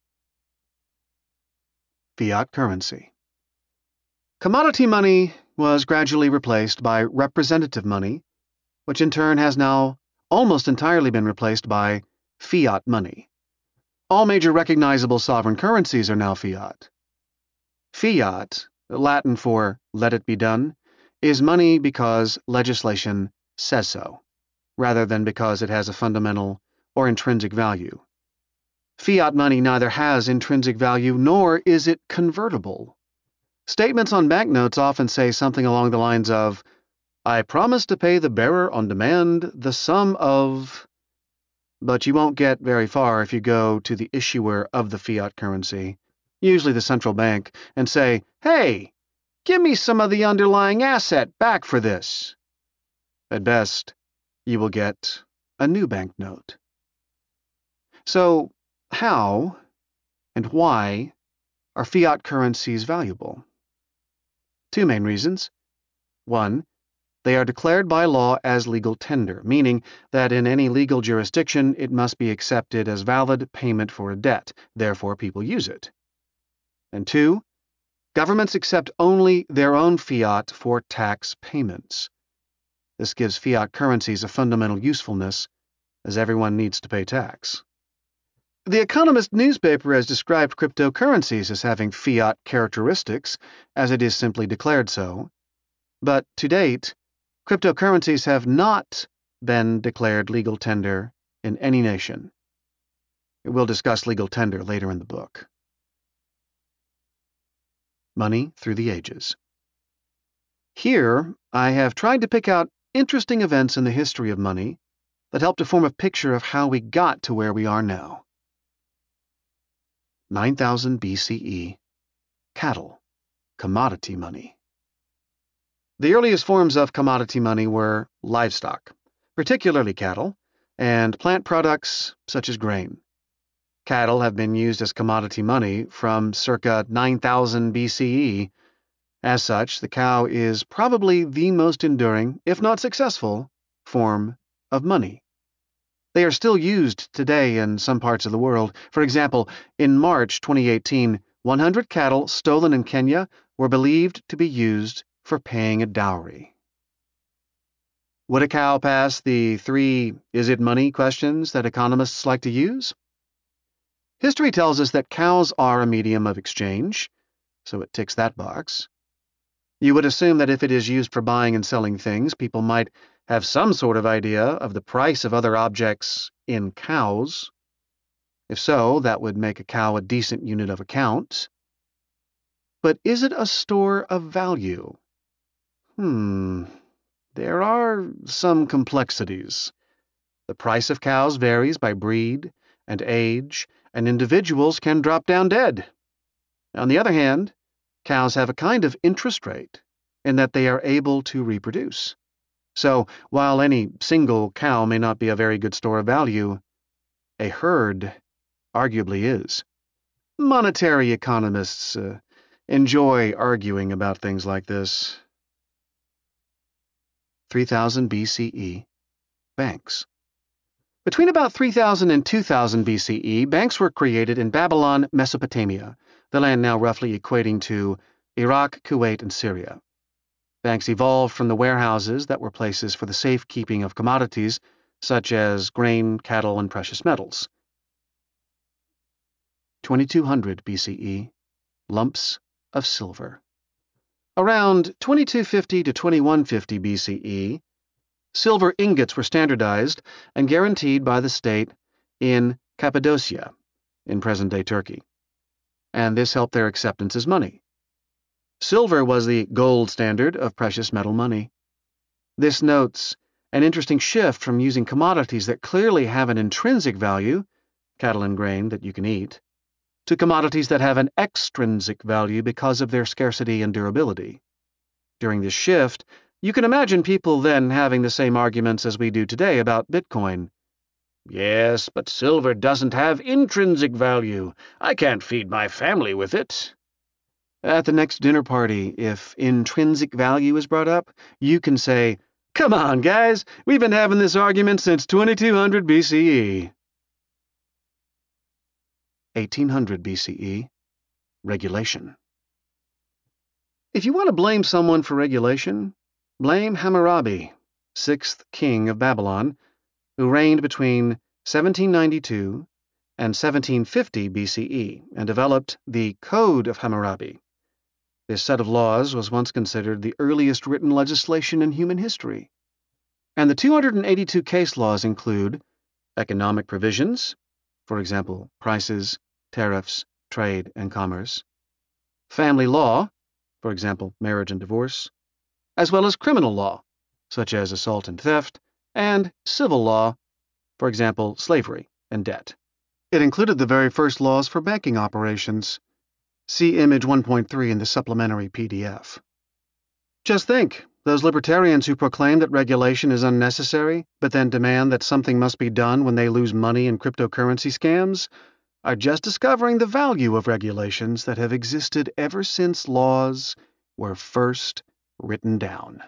Fiat currency. Commodity money was gradually replaced by representative money, which in turn has now almost entirely been replaced by fiat money. All major recognizable sovereign currencies are now fiat. Fiat, Latin for let it be done, is money because legislation says so, rather than because it has a fundamental or intrinsic value. Fiat money neither has intrinsic value nor is it convertible. Statements on banknotes often say something along the lines of, I promise to pay the bearer on demand the sum of... But you won't get very far if you go to the issuer of the fiat currency, usually the central bank, and say, hey, give me some of the underlying asset back for this. At best, you will get a new banknote. So, how and why are fiat currencies valuable? Two main reasons. One, they are declared by law as legal tender, meaning that in any legal jurisdiction it must be accepted as valid payment for a debt, therefore people use it. And two, governments accept only their own fiat for tax payments. This gives fiat currencies a fundamental usefulness, as everyone needs to pay tax. The Economist newspaper has described cryptocurrencies as having fiat characteristics, as it is simply declared so. But to date, cryptocurrencies have not been declared legal tender in any nation. We'll discuss legal tender later in the book. Money through the ages. Here, I have tried to pick out interesting events in the history of money that help to form a picture of how we got to where we are now. 9000 BCE. Cattle. Commodity money. The earliest forms of commodity money were livestock, particularly cattle, and plant products such as grain. Cattle have been used as commodity money from circa 9000 BCE. As such, the cow is probably the most enduring, if not successful, form of money. They are still used today in some parts of the world. For example, in March 2018, 100 cattle stolen in Kenya were believed to be used for paying a dowry. Would a cow pass the 3 "is it money" questions that economists like to use? History tells us that cows are a medium of exchange, so it ticks that box. You would assume that if it is used for buying and selling things, people might have some sort of idea of the price of other objects in cows. If so, that would make a cow a decent unit of account. But is it a store of value? There are some complexities. The price of cows varies by breed and age, and individuals can drop down dead. On the other hand, cows have a kind of interest rate in that they are able to reproduce. So, while any single cow may not be a very good store of value, a herd arguably is. Monetary economists enjoy arguing about things like this. 3000 BCE. Banks. Between about 3000 and 2000 BCE, banks were created in Babylon, Mesopotamia, the land now roughly equating to Iraq, Kuwait, and Syria. Banks evolved from the warehouses that were places for the safekeeping of commodities, such as grain, cattle, and precious metals. 2200 BCE. Lumps of silver. Around 2250 to 2150 BCE, silver ingots were standardized and guaranteed by the state in Cappadocia, in present-day Turkey, and this helped their acceptance as money. Silver was the gold standard of precious metal money. This notes an interesting shift from using commodities that clearly have an intrinsic value, cattle and grain that you can eat, to commodities that have an extrinsic value because of their scarcity and durability. During this shift, you can imagine people then having the same arguments as we do today about Bitcoin. Yes, but silver doesn't have intrinsic value. I can't feed my family with it. At the next dinner party, if intrinsic value is brought up, you can say, "Come on, guys, we've been having this argument since 2200 BCE. 1800 BCE, regulation. If you want to blame someone for regulation, blame Hammurabi, 6th king of Babylon, who reigned between 1792 and 1750 BCE and developed the Code of Hammurabi. This set of laws was once considered the earliest written legislation in human history. And the 282 case laws include economic provisions, for example, prices, tariffs, trade, and commerce, family law, for example, marriage and divorce, as well as criminal law, such as assault and theft, and civil law, for example, slavery and debt. It included the very first laws for banking operations. See Image 1.3 in the supplementary PDF. Just think, those libertarians who proclaim that regulation is unnecessary, but then demand that something must be done when they lose money in cryptocurrency scams, are just discovering the value of regulations that have existed ever since laws were first written down.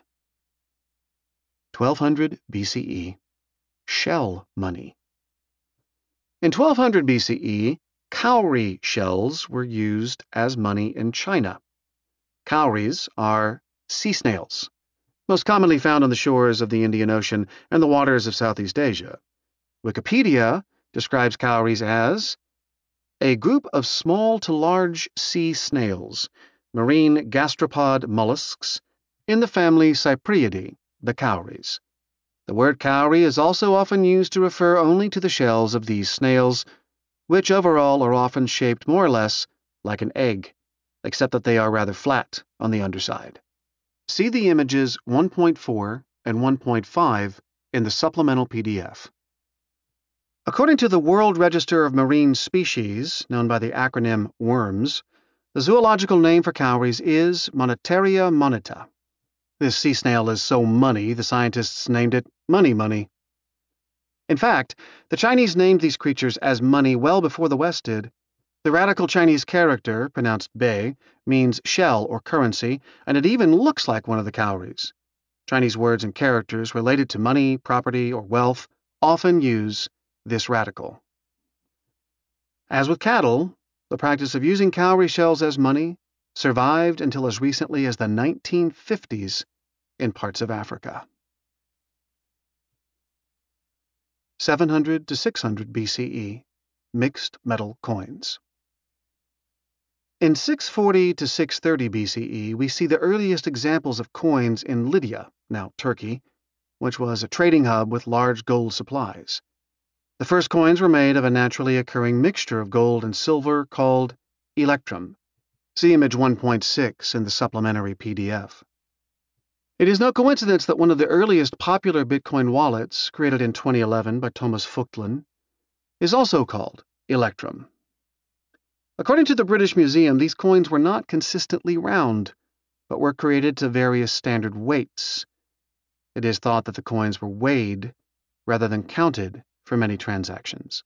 1200 BCE, shell money. In 1200 BCE, cowrie shells were used as money in China. Cowries are sea snails, most commonly found on the shores of the Indian Ocean and the waters of Southeast Asia. Wikipedia describes cowries as a group of small to large sea snails, marine gastropod mollusks, in the family Cypriidae, the cowries. The word cowrie is also often used to refer only to the shells of these snails, which overall are often shaped more or less like an egg, except that they are rather flat on the underside. See the images 1.4 and 1.5 in the supplemental PDF. According to the World Register of Marine Species, known by the acronym WORMS, the zoological name for cowries is Monetaria moneta. This sea snail is so money, the scientists named it money. In fact, the Chinese named these creatures as money well before the West did. The radical Chinese character, pronounced bei, means shell or currency, and it even looks like one of the cowries. Chinese words and characters related to money, property, or wealth often use this radical. As with cattle, the practice of using cowrie shells as money survived until as recently as the 1950s in parts of Africa. 700 to 600 BCE, mixed metal coins. In 640 to 630 BCE, we see the earliest examples of coins in Lydia, now Turkey, which was a trading hub with large gold supplies. The first coins were made of a naturally occurring mixture of gold and silver called electrum. See Image 1.6 in the supplementary PDF. It is no coincidence that one of the earliest popular Bitcoin wallets, created in 2011 by Thomas Vogtland, is also called electrum. According to the British Museum, these coins were not consistently round, but were created to various standard weights. It is thought that the coins were weighed rather than counted for many transactions.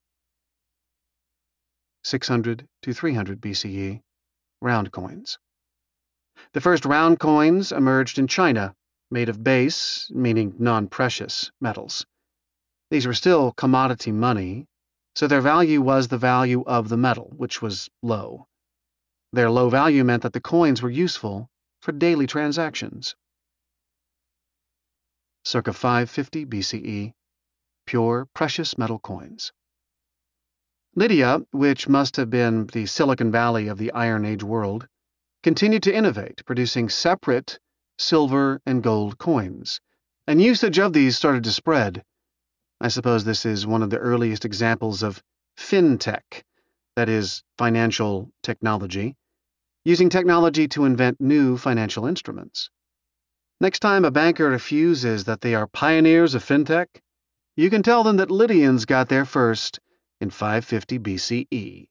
600 to 300 BCE, round coins. The first round coins emerged in China, made of base, meaning non-precious, metals. These were still commodity money, so their value was the value of the metal, which was low. Their low value meant that the coins were useful for daily transactions. Circa 550 BCE, pure precious metal coins. Lydia, which must have been the Silicon Valley of the Iron Age world, continued to innovate, producing separate silver and gold coins, and usage of these started to spread. I suppose this is one of the earliest examples of fintech, that is, financial technology, using technology to invent new financial instruments. Next time a banker refuses that they are pioneers of fintech, you can tell them that Lydians got there first in 550 BCE.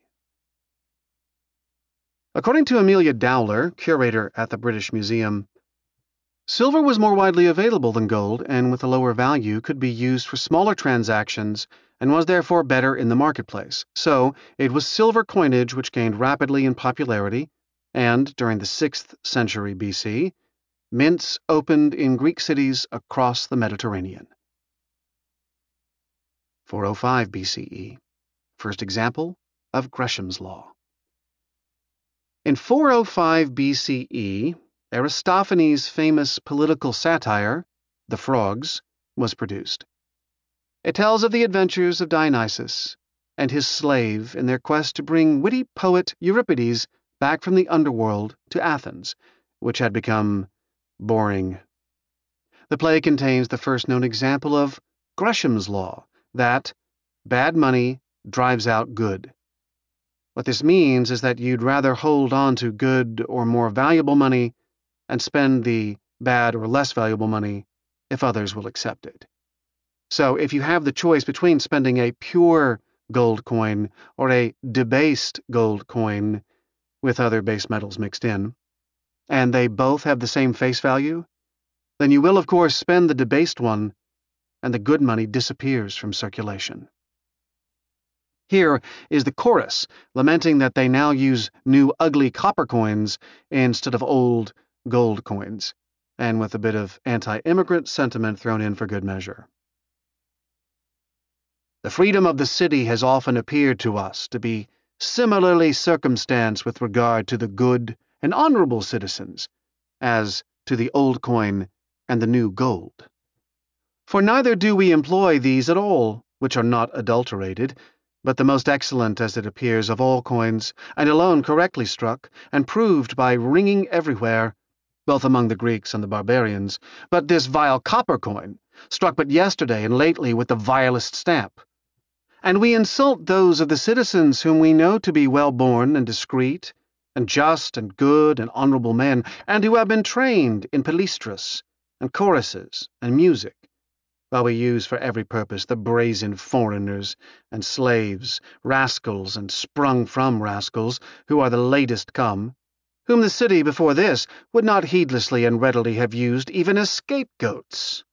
According to Amelia Dowler, curator at the British Museum, silver was more widely available than gold and with a lower value could be used for smaller transactions and was therefore better in the marketplace. So, it was silver coinage which gained rapidly in popularity, and during the 6th century BC, mints opened in Greek cities across the Mediterranean. 405 BCE, first example of Gresham's Law. In 405 BCE, Aristophanes' famous political satire, The Frogs, was produced. It tells of the adventures of Dionysus and his slave in their quest to bring witty poet Euripides back from the underworld to Athens, which had become boring. The play contains the first known example of Gresham's Law, that bad money drives out good. What this means is that you'd rather hold on to good or more valuable money and spend the bad or less valuable money if others will accept it. So if you have the choice between spending a pure gold coin or a debased gold coin with other base metals mixed in, and they both have the same face value, then you will of course spend the debased one, and the good money disappears from circulation. Here is the chorus, lamenting that they now use new ugly copper coins instead of old gold coins, and with a bit of anti-immigrant sentiment thrown in for good measure. The freedom of the city has often appeared to us to be similarly circumstanced with regard to the good and honorable citizens, as to the old coin and the new gold. For neither do we employ these at all, which are not adulterated, but the most excellent, as it appears, of all coins, and alone correctly struck, and proved by ringing everywhere, both among the Greeks and the barbarians, but this vile copper coin, struck but yesterday and lately with the vilest stamp. And we insult those of the citizens whom we know to be well-born and discreet, and just and good and honorable men, and who have been trained in palaestras, and choruses, and music, while we use for every purpose the brazen foreigners and slaves, rascals and sprung from rascals, who are the latest come, whom the city before this would not heedlessly and readily have used even as scapegoats.